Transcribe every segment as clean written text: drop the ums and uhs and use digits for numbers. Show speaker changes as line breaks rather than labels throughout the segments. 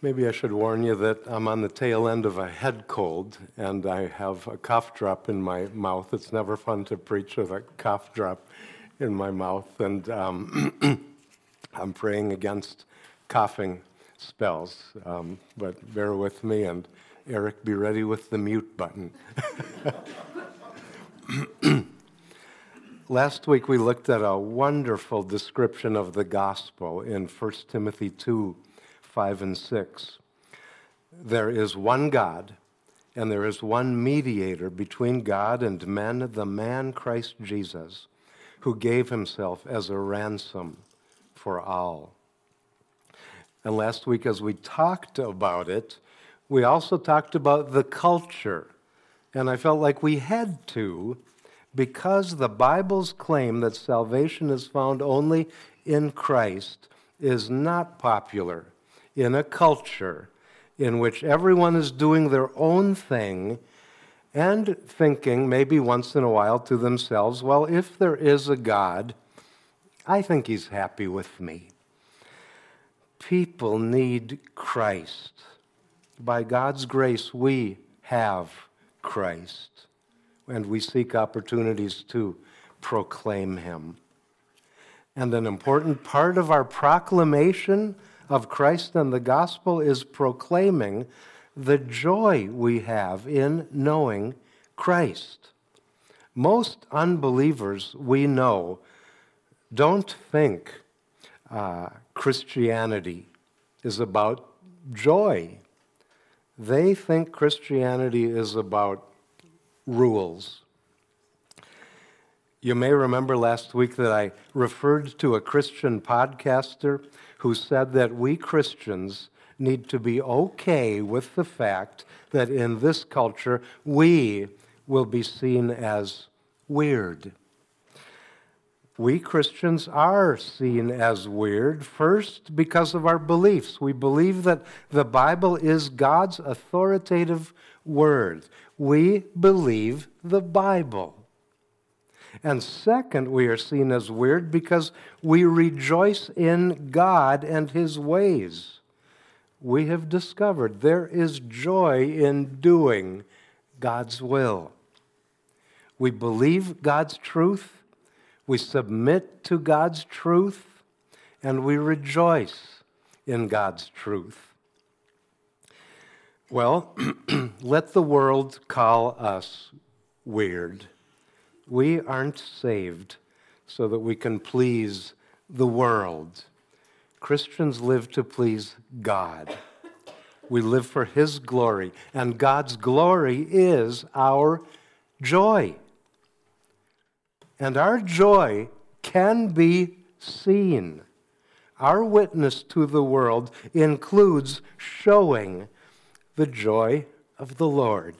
Maybe I should warn you that I'm on the tail end of a head cold, and I have a cough drop in my mouth. It's never fun to preach with a cough drop in my mouth, and I'm praying against coughing spells. But bear with me, and Eric, be ready with the mute button. Last week we looked at a wonderful description of the gospel in 1 Timothy 2, 5 and 6. There is one God, and there is one mediator between God and men, the man Christ Jesus, who gave himself as a ransom for all. And last week, as we talked about it, we also talked about the culture. And I felt like we had to, because the Bible's claim that salvation is found only in Christ is not popular in a culture in which everyone is doing their own thing and thinking maybe once in a while to themselves, well, if there is a God, I think he's happy with me. People need Christ. By God's grace, we have Christ, and we seek opportunities to proclaim him. And an important part of our proclamation of Christ and the gospel is proclaiming the joy we have in knowing Christ. Most unbelievers we know don't think Christianity is about joy. They think Christianity is about rules. You may remember last week that I referred to a Christian podcaster who said that we Christians need to be okay with the fact that in this culture we will be seen as weird. We Christians are seen as weird, first because of our beliefs. We believe that the Bible is God's authoritative word. We believe the Bible. And second, we are seen as weird because we rejoice in God and his ways. We have discovered there is joy in doing God's will. We believe God's truth, we submit to God's truth, and we rejoice in God's truth. Well, let the world call us weird. We aren't saved so that we can please the world. Christians live to please God. We live for his glory, and God's glory is our joy. And our joy can be seen. Our witness to the world includes showing the joy of the Lord.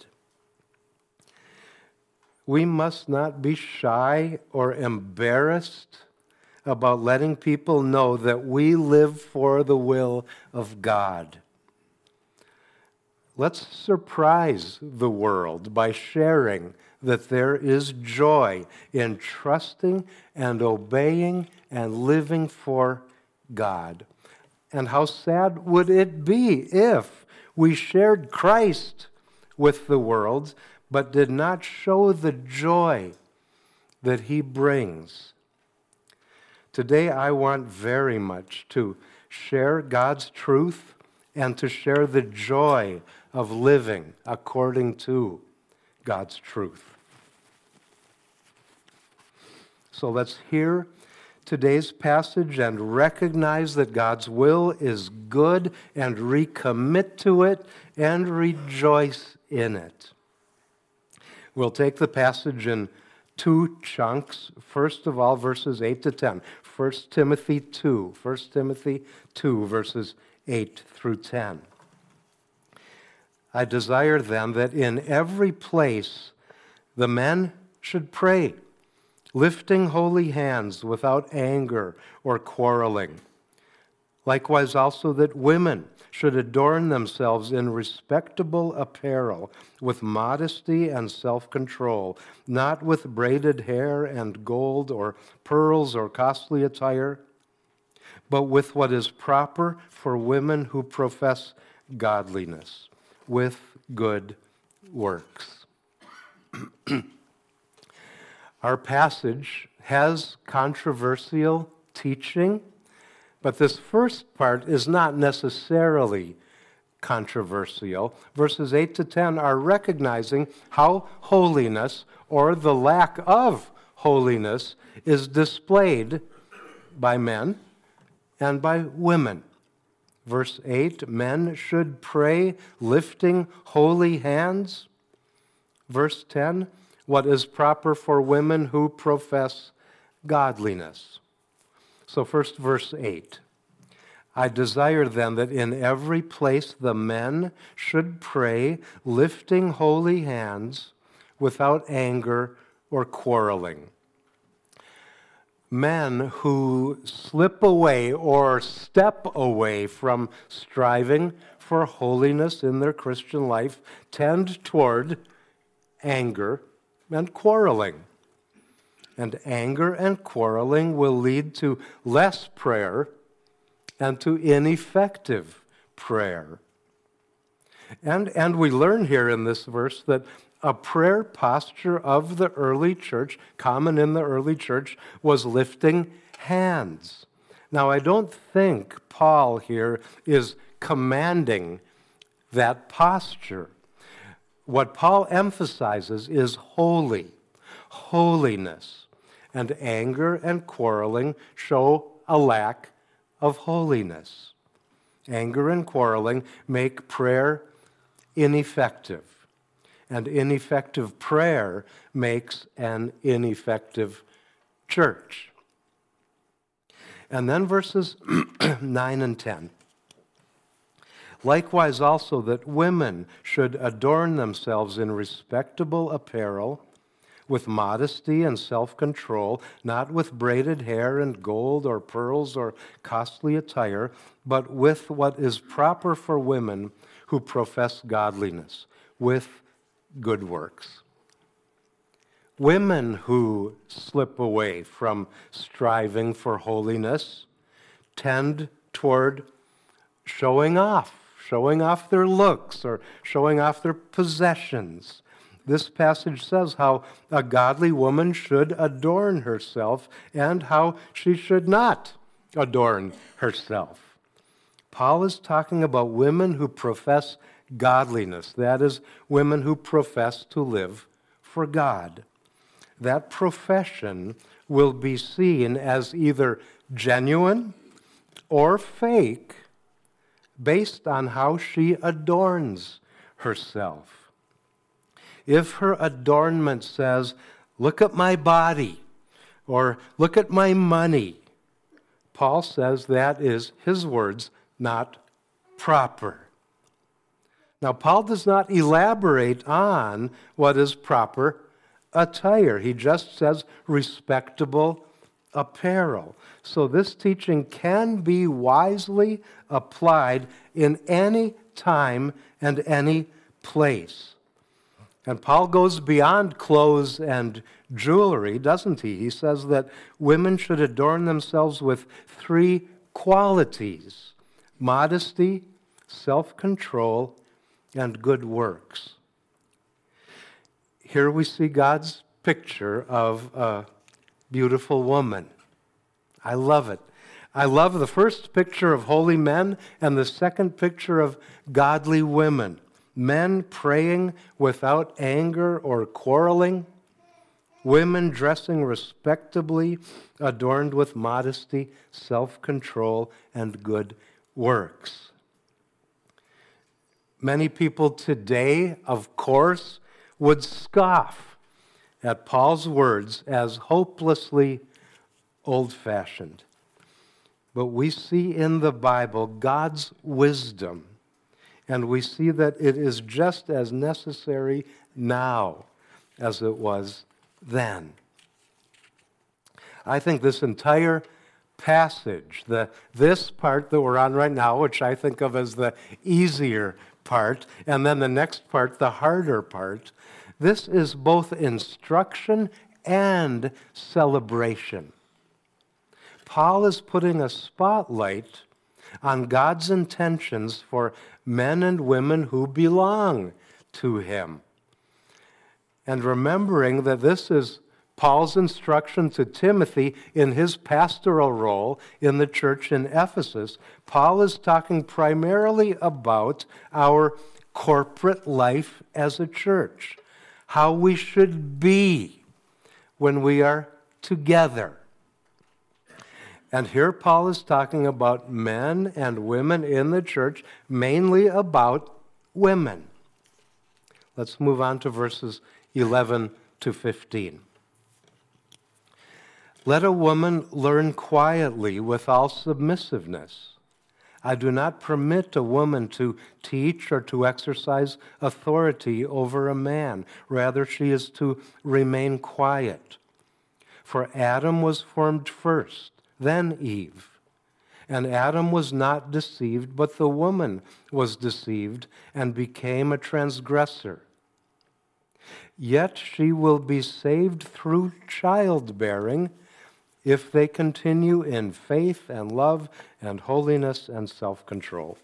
We must not be shy or embarrassed about letting people know that we live for the will of God. Let's surprise the world by sharing that there is joy in trusting and obeying and living for God. And how sad would it be if we shared Christ with the world but did not show the joy that he brings? Today, I want very much to share God's truth and to share the joy of living according to God's truth. So let's hear today's passage and recognize that God's will is good and recommit to it and rejoice in it. We'll take the passage in two chunks. First of all, verses 8 to 10. 1 Timothy 2, verses 8 through 10. I desire then that in every place the men should pray, lifting holy hands without anger or quarreling. Likewise also that women should adorn themselves in respectable apparel, with modesty and self-control, not with braided hair and gold or pearls or costly attire, but with what is proper for women who profess godliness, with good works. Our passage has controversial teaching, but this first part is not necessarily controversial. Verses 8 to 10 are recognizing how holiness, or the lack of holiness, is displayed by men and by women. Verse 8, men should pray lifting holy hands. Verse 10, what is proper for women who profess godliness. So first, verse 8. I desire then that in every place the men should pray, lifting holy hands, without anger or quarreling. Men who slip away or step away from striving for holiness in their Christian life tend toward anger and quarreling. And anger and quarreling will lead to less prayer and to ineffective prayer. And we learn here in this verse that a prayer posture of the early church, common in the early church, was lifting hands. Now, I don't think Paul here is commanding that posture. What Paul emphasizes is holiness, and anger and quarreling show a lack of holiness. Anger and quarreling make prayer ineffective, and ineffective prayer makes an ineffective church. And then verses 9 and 10. Likewise also that women should adorn themselves in respectable apparel, with modesty and self-control, not with braided hair and gold or pearls or costly attire, but with what is proper for women who profess godliness, with good works. Women who slip away from striving for holiness tend toward showing off their looks or showing off their possessions. This passage says how a godly woman should adorn herself and how she should not adorn herself. Paul is talking about women who profess godliness. That is, women who profess to live for God. That profession will be seen as either genuine or fake based on how she adorns herself. If her adornment says, look at my body, or look at my money, Paul says that is, his words, not proper. Now, Paul does not elaborate on what is proper attire. He just says respectable apparel. So this teaching can be wisely applied in any time and any place. And Paul goes beyond clothes and jewelry, doesn't he? He says that women should adorn themselves with 3 qualities: modesty, self-control, and good works. Here we see God's picture of a beautiful woman. I love it. I love the first picture of holy men and the second picture of godly women. Men praying without anger or quarreling. Women dressing respectably, adorned with modesty, self-control, and good works. Many people today, of course, would scoff at Paul's words as hopelessly old-fashioned. But we see in the Bible God's wisdom, and we see that it is just as necessary now as it was then. I think this entire passage, this part that we're on right now, which I think of as the easier part, and then the next part, the harder part, this is both instruction and celebration. Paul is putting a spotlight on God's intentions for men and women who belong to him. And remembering that this is Paul's instruction to Timothy in his pastoral role in the church in Ephesus, Paul is talking primarily about our corporate life as a church, how we should be when we are together. And here Paul is talking about men and women in the church, mainly about women. Let's move on to verses 11 to 15. Let a woman learn quietly with all submissiveness. I do not permit a woman to teach or to exercise authority over a man. Rather, she is to remain quiet. For Adam was formed first, then Eve. And Adam was not deceived, but the woman was deceived and became a transgressor. Yet she will be saved through childbearing if they continue in faith and love and holiness and self-control.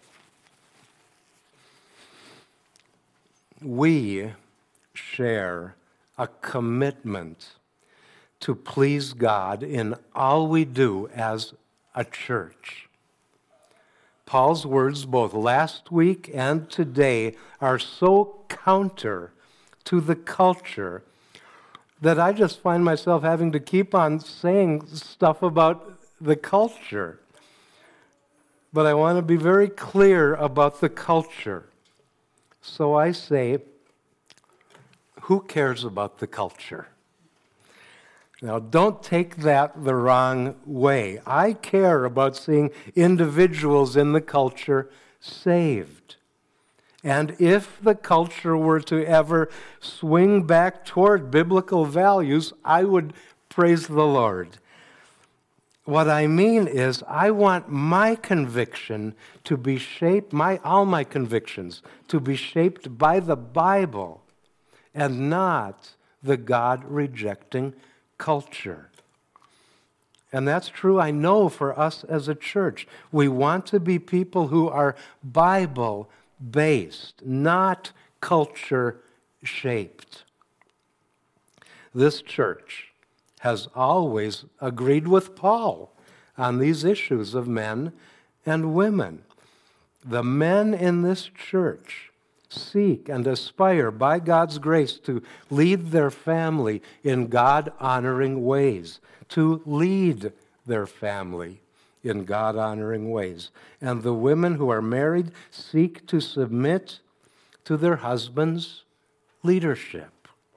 We share a commitment to please God in all we do as a church. Paul's words both last week and today are so counter to the culture that I just find myself having to keep on saying stuff about the culture. But I want to be very clear about the culture. So I say, who cares about the culture? Now, don't take that the wrong way. I care about seeing individuals in the culture saved. And if the culture were to ever swing back toward biblical values, I would praise the Lord. What I mean is, I want my conviction to be shaped, all my convictions, to be shaped by the Bible and not the God-rejecting culture. And that's true, I know, for us as a church. We want to be people who are Bible-based, not culture-shaped. This church has always agreed with Paul on these issues of men and women. The men in this church seek and aspire by God's grace to lead their family in God-honoring ways, to lead their family in God-honoring ways. And the women who are married seek to submit to their husbands' leadership.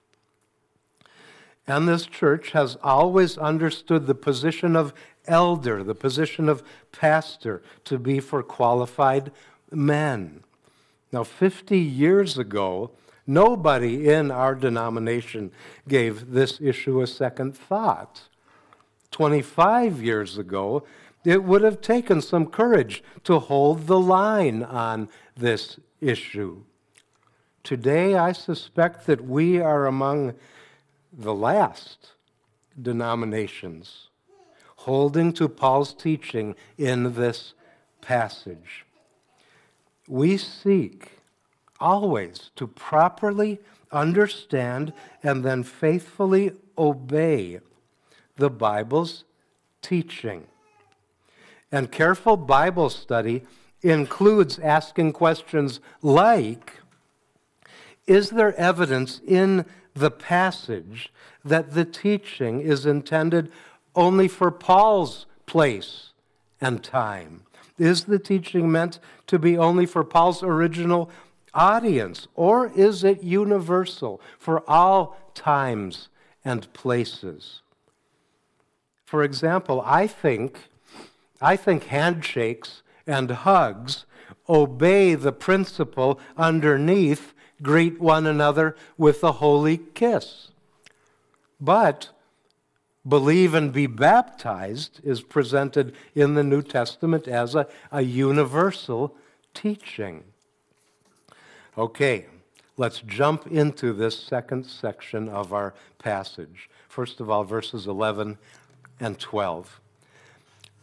And this church has always understood the position of elder, the position of pastor, to be for qualified men. Now, 50 years ago, nobody in our denomination gave this issue a second thought. 25 years ago, it would have taken some courage to hold the line on this issue. Today, I suspect that we are among the last denominations holding to Paul's teaching in this passage. We seek always to properly understand and then faithfully obey the Bible's teaching. And careful Bible study includes asking questions like, is there evidence in the passage that the teaching is intended only for Paul's place and time? Is the teaching meant to be only for Paul's original audience, or is it universal for all times and places? For example, I think handshakes and hugs obey the principle underneath, greet one another with a holy kiss. But believe and be baptized is presented in the New Testament as a universal teaching. Okay, let's jump into this second section of our passage. First of all, verses 11 and 12.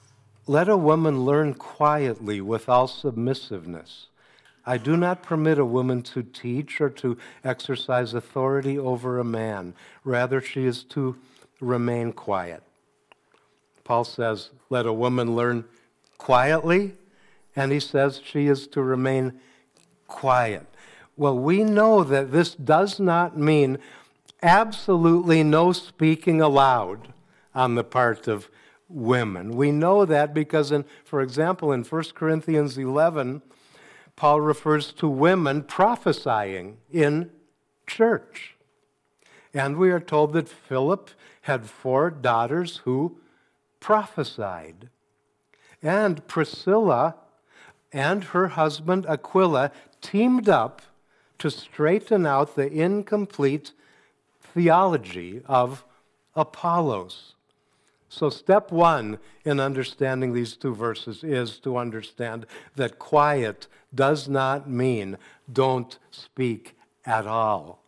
let a woman learn quietly with all submissiveness. I do not permit a woman to teach or to exercise authority over a man. Rather, she is to remain quiet. Paul says, let a woman learn quietly, and he says she is to remain quiet. Well, we know that this does not mean absolutely no speaking aloud on the part of women. We know that because, for example, in 1 Corinthians 11, Paul refers to women prophesying in church. And we are told that Philip had 4 daughters who prophesied. And Priscilla and her husband Aquila teamed up to straighten out the incomplete theology of Apollos. So step 1 in understanding these 2 verses is to understand that quiet does not mean don't speak at all.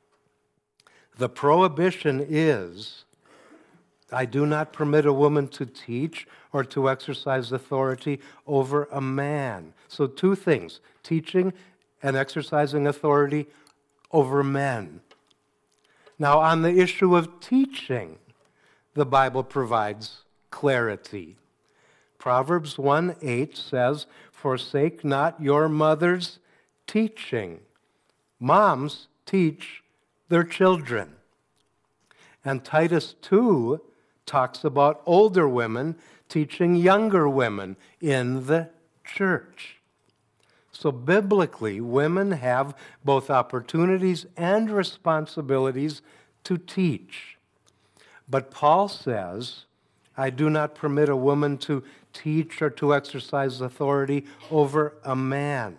The prohibition is, I do not permit a woman to teach or to exercise authority over a man. So 2 things, teaching and exercising authority over men. Now, on the issue of teaching, the Bible provides clarity. Proverbs 1:8 says, forsake not your mother's teaching. Moms teach their children. And Titus 2 talks about older women teaching younger women in the church. So biblically, women have both opportunities and responsibilities to teach. But Paul says, I do not permit a woman to teach or to exercise authority over a man.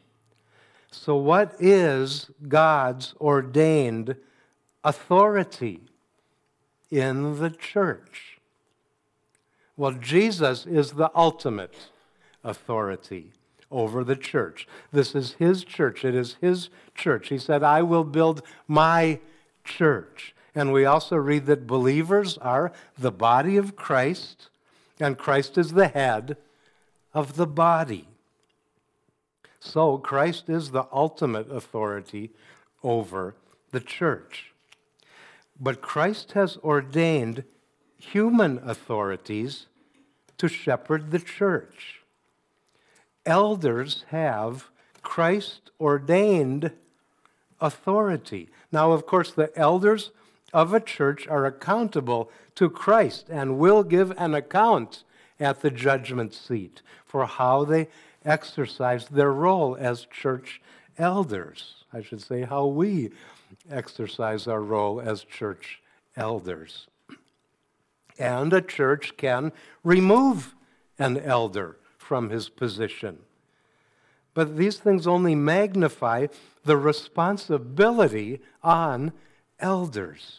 So what is God's ordained authority in the church? Well, Jesus is the ultimate authority over the church. This is his church. It is his church. He said, I will build my church. And we also read that believers are the body of Christ, and Christ is the head of the body. So Christ is the ultimate authority over the church. But Christ has ordained human authorities to shepherd the church. Elders have Christ-ordained authority. Now, of course, the elders of a church are accountable to Christ and will give an account at the judgment seat for how they exercise their role as church elders. I should say how we exercise our role as church elders. And a church can remove an elder from his position. But these things only magnify the responsibility on elders.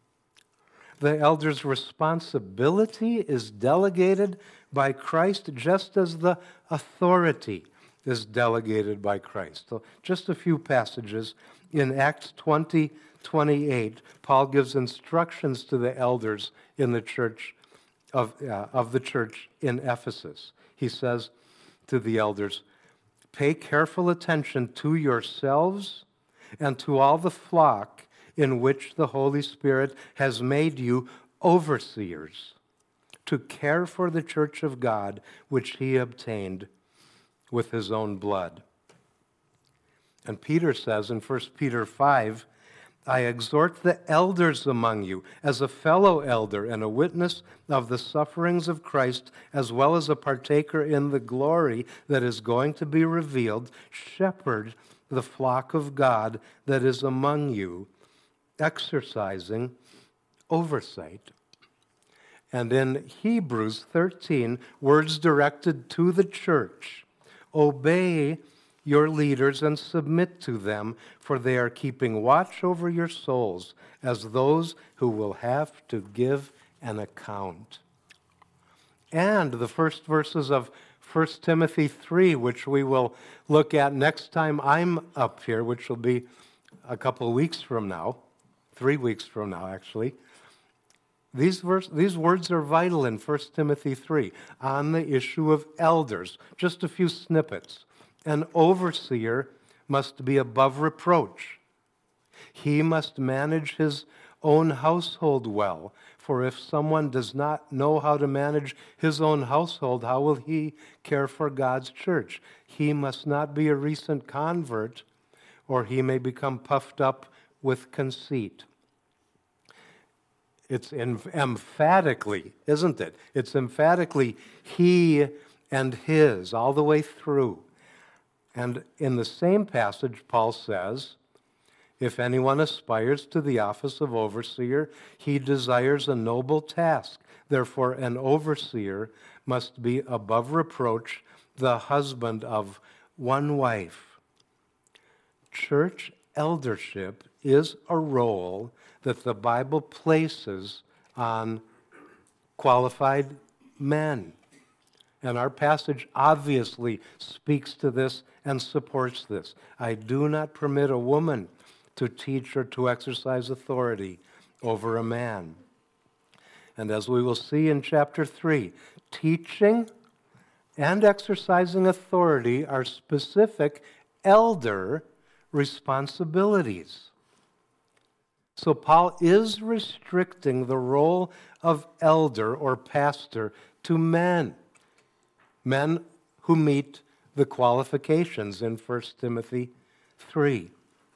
The elder's responsibility is delegated by Christ just as the authority is delegated by Christ. So just a few passages. In Acts 20:28, Paul gives instructions to the elders in the church of the church in Ephesus. He says to the elders, pay careful attention to yourselves and to all the flock in which the Holy Spirit has made you overseers, to care for the church of God, which he obtained with his own blood. And Peter says in 1 Peter 5, I exhort the elders among you as a fellow elder and a witness of the sufferings of Christ, as well as a partaker in the glory that is going to be revealed. Shepherd the flock of God that is among you, exercising oversight. And in Hebrews 13, words directed to the church. Obey your leaders and submit to them, for they are keeping watch over your souls as those who will have to give an account. And the first verses of 1 Timothy 3, which we will look at next time I'm up here, which will be a couple of weeks from now, 3 weeks from now actually, These words are vital in 1 Timothy 3 on the issue of elders. Just a few snippets. An overseer must be above reproach. He must manage his own household well, for if someone does not know how to manage his own household, how will he care for God's church? He must not be a recent convert, or he may become puffed up with conceit. It's emphatically, isn't it? It's emphatically he and his all the way through. And in the same passage, Paul says, if anyone aspires to the office of overseer, he desires a noble task. Therefore, an overseer must be above reproach, the husband of one wife. Church eldership is a role that the Bible places on qualified men. And our passage obviously speaks to this and supports this. I do not permit a woman to teach or to exercise authority over a man. And as we will see in chapter 3, teaching and exercising authority are specific elder responsibilities. So Paul is restricting the role of elder or pastor to men who meet the qualifications in 1 Timothy 3.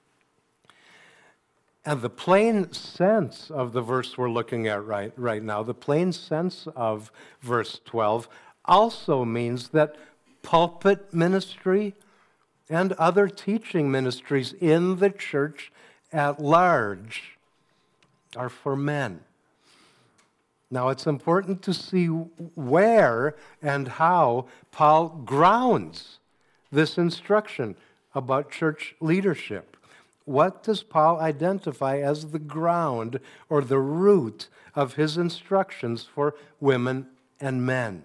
And the plain sense of the verse we're looking at right now, the plain sense of verse 12, also means that pulpit ministry and other teaching ministries in the church at large are for men. Now, it's important to see where and how Paul grounds this instruction about church leadership. What does Paul identify as the ground or the root of his instructions for women and men?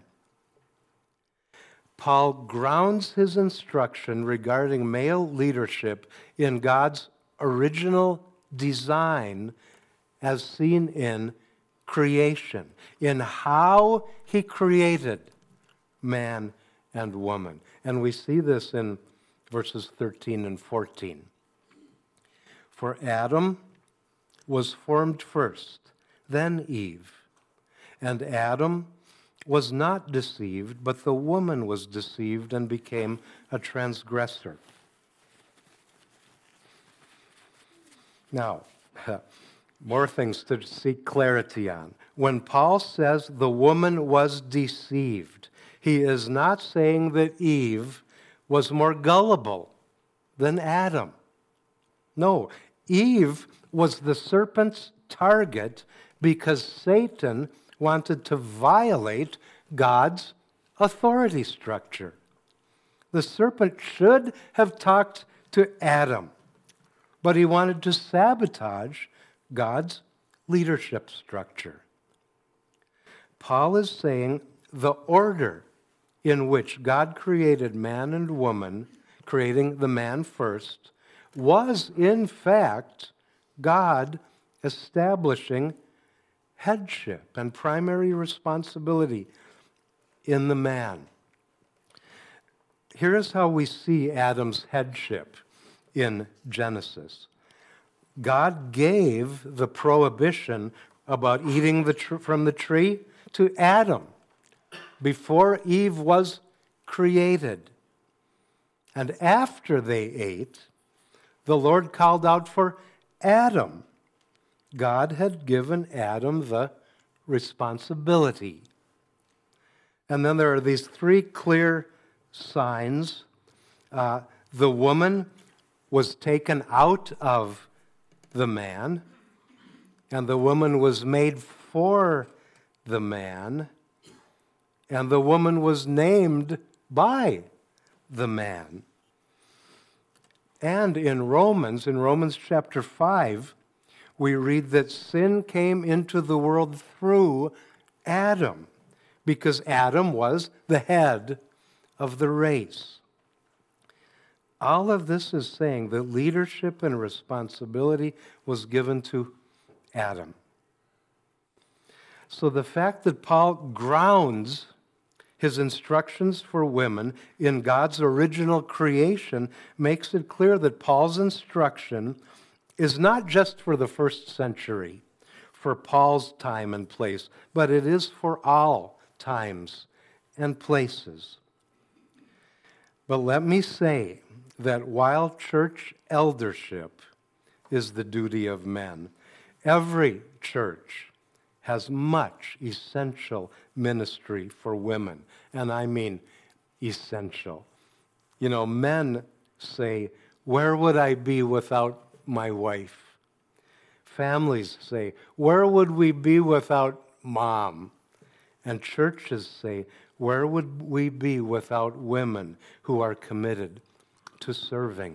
Paul grounds his instruction regarding male leadership in God's original design as seen in creation, in how he created man and woman. And we see this in verses 13 and 14. For Adam was formed first, then Eve. And Adam was not deceived, but the woman was deceived and became a transgressor. Now, more things to seek clarity on. When Paul says the woman was deceived, he is not saying that Eve was more gullible than Adam. No, Eve was the serpent's target because Satan wanted to violate God's authority structure. The serpent should have talked to Adam, but he wanted to sabotage God's leadership structure. Paul is saying the order in which God created man and woman, creating the man first, was in fact God establishing headship and primary responsibility in the man. Here is how we see Adam's headship in Genesis. God gave the prohibition about eating from the tree to Adam before Eve was created. And after they ate, the Lord called out for Adam. God had given Adam the responsibility. And then there are these three clear signs. The woman was taken out of the man, and the woman was made for the man, and the woman was named by the man. And in Romans chapter 5, we read that sin came into the world through Adam, because Adam was the head of the race. All of this is saying that leadership and responsibility was given to Adam. So the fact that Paul grounds his instructions for women in God's original creation makes it clear that Paul's instruction is not just for the first century, for Paul's time and place, but it is for all times and places. But let me say that while church eldership is the duty of men, every church has much essential ministry for women. And I mean essential. You know, men say, "Where would I be without my wife?" Families say, "Where would we be without mom?" And churches say, "Where would we be without women who are committed to serving?"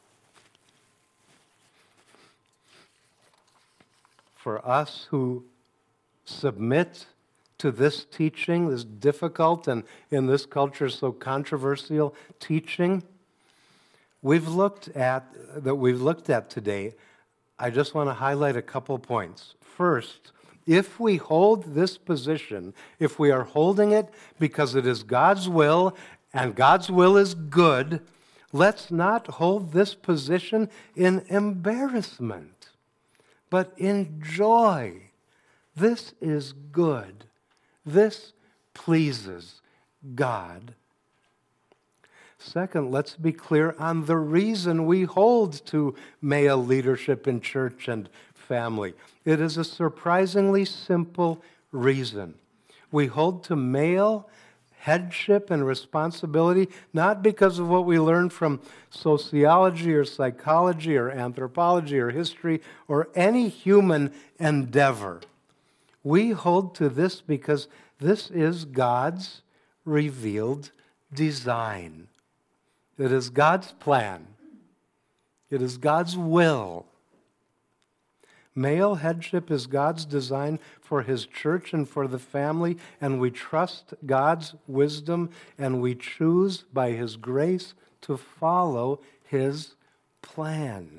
For us who submit to this teaching, this difficult and in this culture so controversial teaching we've looked at today, I just want to highlight a couple points. First, if we hold this position, if we are holding it because it is God's will and God's will is good, let's not hold this position in embarrassment, but in joy. This is good. This pleases God. Second, let's be clear on the reason we hold to male leadership in church and family. It is a surprisingly simple reason. We hold to male headship and responsibility not because of what we learned from sociology or psychology or anthropology or history or any human endeavor. We hold to this because this is God's revealed design. It is God's plan. It is God's will. Male headship is God's design for His church and for the family, and we trust God's wisdom, and we choose by His grace to follow His plan.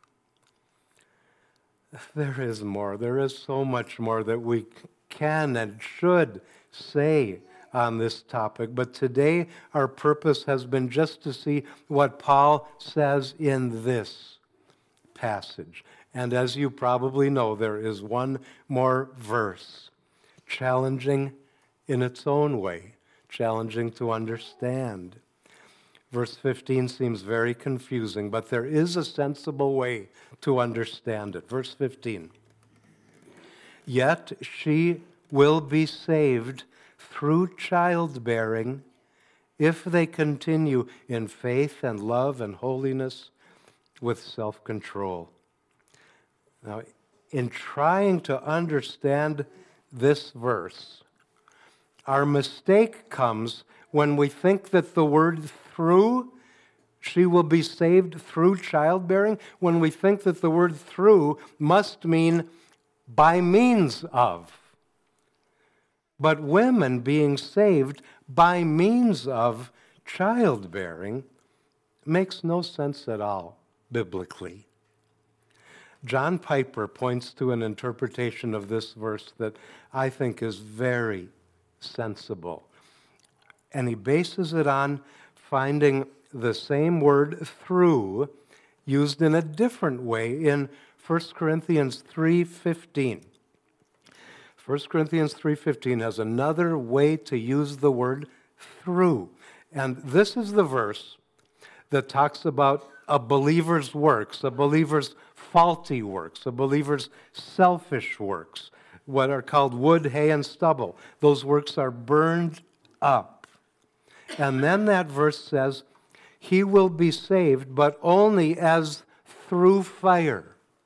There is more. There is so much more that we can and should say on this topic. But today, our purpose has been just to see what Paul says in this passage. And as you probably know, there is one more verse, challenging in its own way, challenging to understand. Verse 15 seems very confusing, but there is a sensible way to understand it. Verse 15. Yet she will be saved through childbearing if they continue in faith and love and holiness with self-control. Now, in trying to understand this verse, our mistake comes when we think that the word through, she will be saved through childbearing, when we think that the word through must mean by means of. But women being saved by means of childbearing makes no sense at all biblically. John Piper points to an interpretation of this verse that I think is very sensible. And he bases it on finding the same word through used in a different way in 1 Corinthians 3:15. 1 Corinthians 3:15 has another way to use the word through. And this is the verse that talks about a believer's works, a believer's faulty works, a believer's selfish works, what are called wood, hay, and stubble. Those works are burned up. And then that verse says, he will be saved, but only as through fire.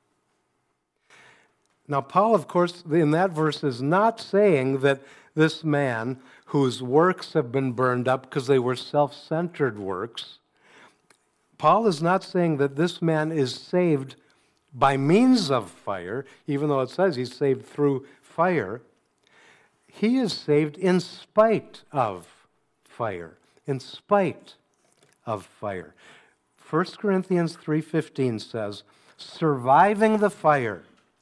Now, Paul, of course, in that verse is not saying that this man whose works have been burned up because they were self-centered works, Paul is not saying that this man is saved by means of fire, even though it says he's saved through fire. He is saved in spite of fire, in spite of fire. 1 Corinthians 3:15 says, surviving the fire,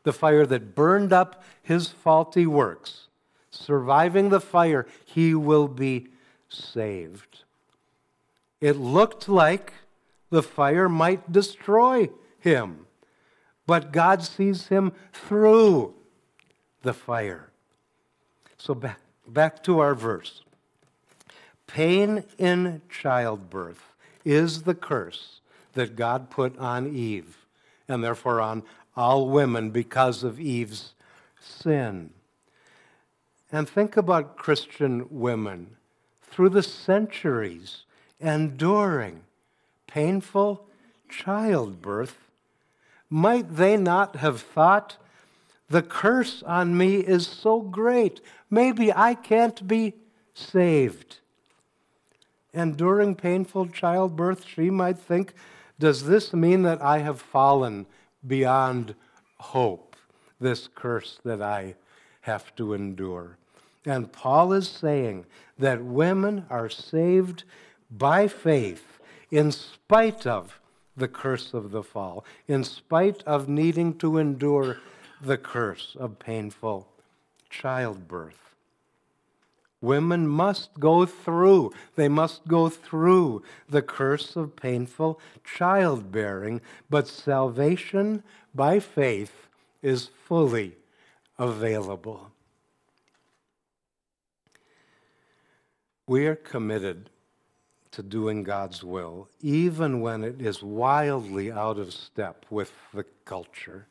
the fire that burned up his faulty works. Surviving the fire, he will be saved. It looked like the fire might destroy him, but God sees him through the fire. So back to our verse. Pain in childbirth is the curse that God put on Eve, and therefore on all women because of Eve's sin. And think about Christian women through the centuries enduring painful childbirth. Might they not have thought, the curse on me is so great, maybe I can't be saved? And during painful childbirth, she might think, does this mean that I have fallen beyond hope, this curse that I have to endure? And Paul is saying that women are saved by faith in spite of the curse of the fall, in spite of needing to endure the curse of painful childbirth. Women must go through, they must go through the curse of painful childbearing, but salvation by faith is fully available. We are committed to doing God's will, even when it is wildly out of step with the culture.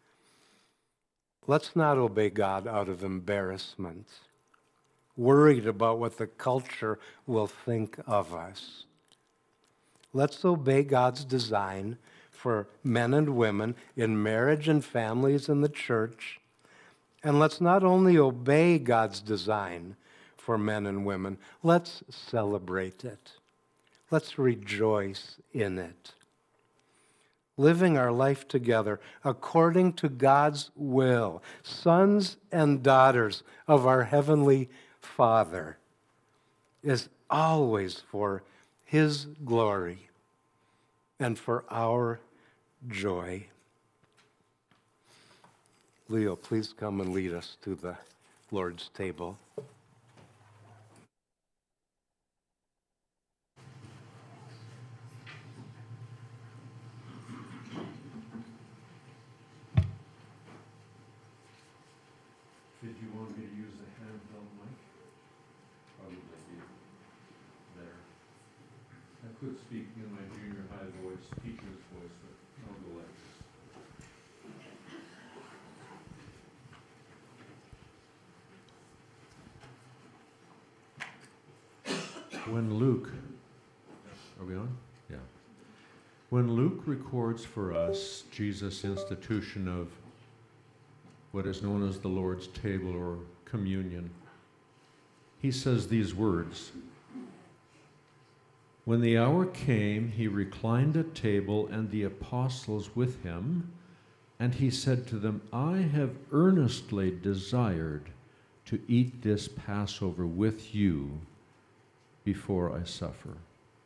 Let's not obey God out of embarrassment, worried about what the culture will think of us. Let's obey God's design for men and women in marriage and families in the church. And let's not only obey God's design for men and women, let's celebrate it. Let's rejoice in it. Living our life together according to God's will, sons and daughters of our Heavenly Father, is always for His glory and for our joy. Leo, please come and lead us to the Lord's table.
Did you want me to use the handheld mic? Probably there. I could speak in my junior high voice, teacher's voice, but I'll go like this. When Luke, are we on? Yeah. When Luke records for us Jesus' institution of what is known as the Lord's table or communion, he says these words: when the hour came, he reclined at table and the apostles with him, and he said to them, I have earnestly desired to eat this Passover with you before I suffer.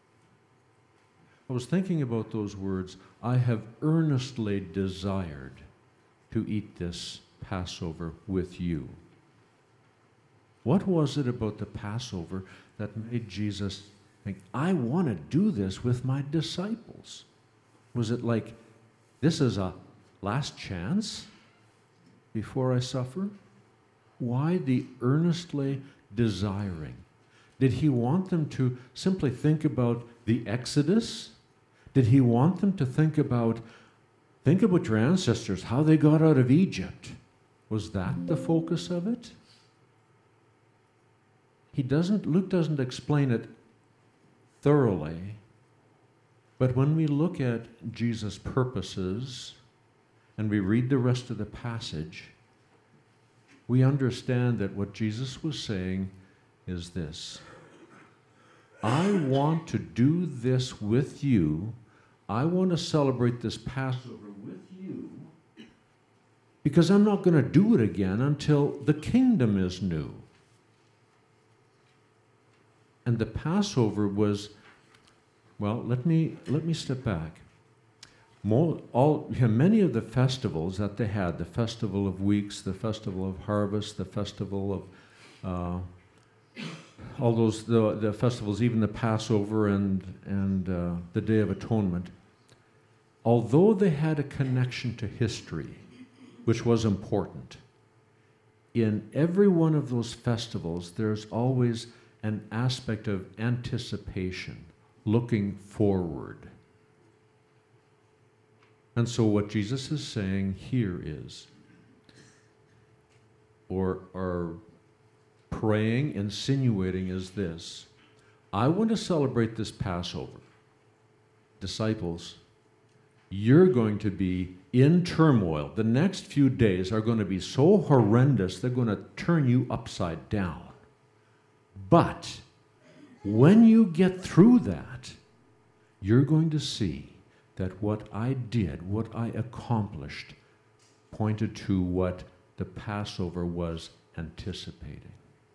I was thinking about those words, I have earnestly desired to eat this Passover with you. What was it about the Passover that made Jesus think, I want to do this with my disciples? Was it like, this is a last chance before I suffer? Why the earnestly desiring? Did he want them to simply think about the Exodus? Did he want them to think about your ancestors, how they got out of Egypt? Was that the focus of it? Luke doesn't explain it thoroughly, but when we look at Jesus' purposes and we read the rest of the passage, we understand that what Jesus was saying is this: I want to do this with you. I want to celebrate this Passover with you because I'm not going to do it again until the kingdom is new. And the Passover was, well, let me step back. Many of the festivals that they had, the Festival of Weeks, the Festival of Harvest, the Festival of all those, the festivals, even the Passover and the Day of Atonement, although they had a connection to history, which was important, in every one of those festivals, there's always an aspect of anticipation, looking forward. And so what Jesus is saying here is, or praying, insinuating is this: I want to celebrate this Passover. Disciples, you're going to be in turmoil. The next few days are going to be so horrendous, they're going to turn you upside down. But when you get through that, you're going to see that what I did, what I accomplished, pointed to what the Passover was anticipating.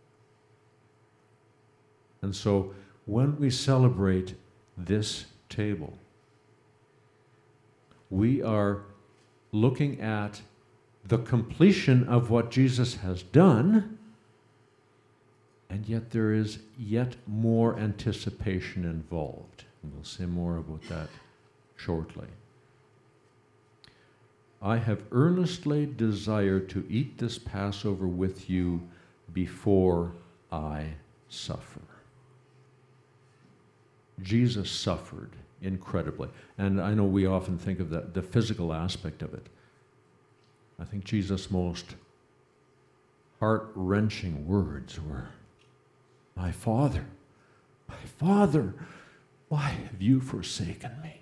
And so when we celebrate this table, we are looking at the completion of what Jesus has done, and yet there is yet more anticipation involved. And we'll say more about that shortly. I have earnestly desired to eat this Passover with you before I suffer. Jesus suffered incredibly. And I know we often think of the physical aspect of it. I think Jesus' most heart-wrenching words were, my Father, why have you forsaken me?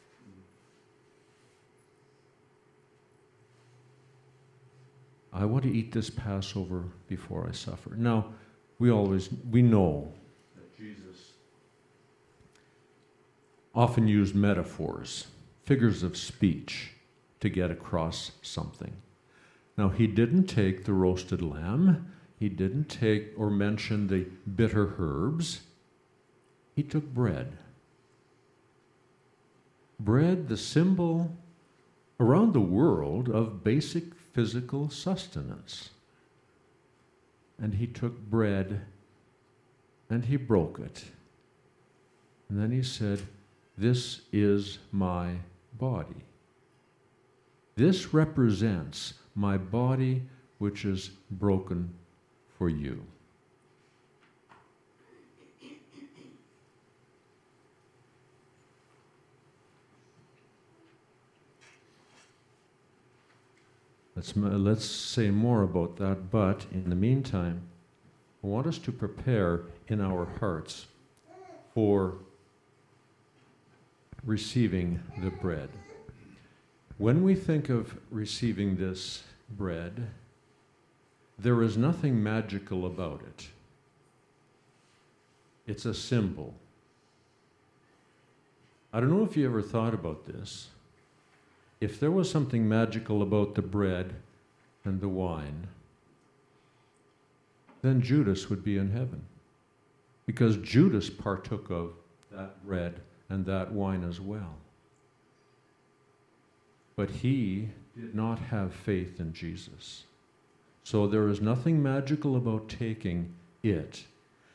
I want to eat this Passover before I suffer. Now, we know that Jesus often used metaphors, figures of speech, to get across something. Now, he didn't take the roasted lamb. He didn't take or mention the bitter herbs. He took bread. Bread, the symbol around the world of basic physical sustenance. And he took bread and he broke it. And then he said, this is my body. This represents my body which is broken for you. Let's say more about that, but in the meantime, I want us to prepare in our hearts for receiving the bread. When we think of receiving this bread, there is nothing magical about it. It's a symbol. I don't know if you ever thought about this. If there was something magical about the bread and the wine, then Judas would be in heaven. Because Judas partook of that bread and that wine as well. But he did not have faith in Jesus. So there is nothing magical about taking it.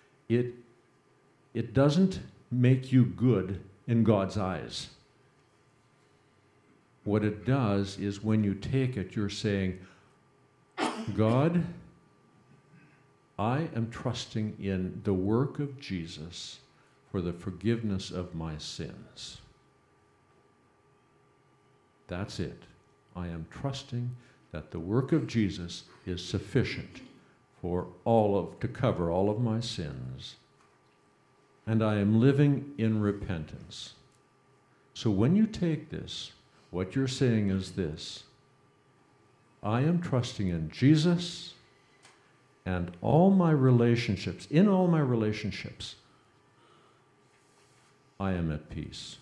It doesn't make you good in God's eyes. What it does is when you take it, you're saying, God, I am trusting in the work of Jesus for the forgiveness of my sins. That's it. I am trusting that the work of Jesus is sufficient for to cover all of my sins. And I am living in repentance. So when you take this, what you're saying is this: I am trusting in Jesus, and in all my relationships, I am at peace.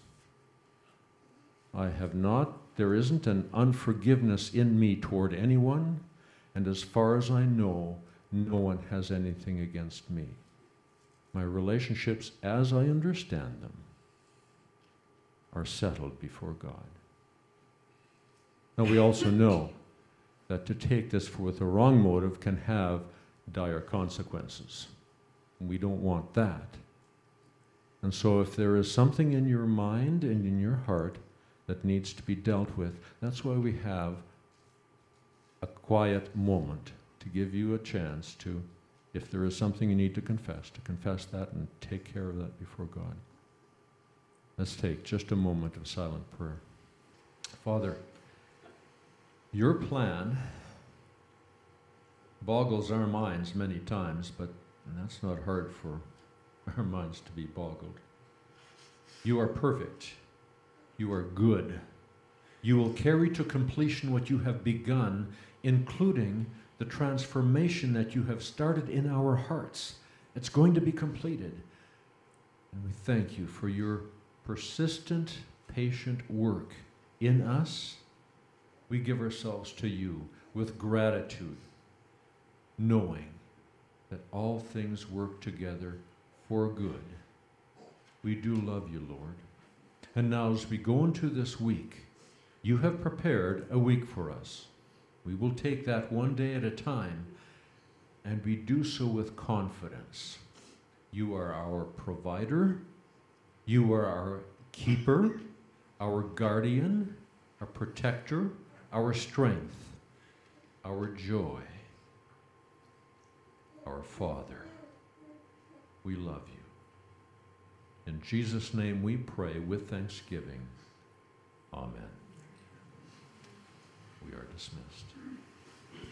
There isn't an unforgiveness in me toward anyone, and as far as I know, no one has anything against me. My relationships, as I understand them, are settled before God. Now we also know that to take this with the wrong motive can have dire consequences. We don't want that. And so if there is something in your mind and in your heart that needs to be dealt with, that's why we have a quiet moment to give you a chance to, if there is something you need to confess that and take care of that before God. Let's take just a moment of silent prayer. Father, your plan boggles our minds many times, but that's not hard for our minds to be boggled. You are perfect. You are good. You will carry to completion what you have begun, including the transformation that you have started in our hearts. It's going to be completed. And we thank you for your persistent, patient work in us. We give ourselves to you with gratitude, knowing that all things work together for good. We do love you, Lord. And now as we go into this week, you have prepared a week for us. We will take that one day at a time, and we do so with confidence. You are our provider. You are our keeper, our guardian, our protector, our strength, our joy, our Father. We love you. In Jesus' name we pray with thanksgiving. Amen. We are dismissed.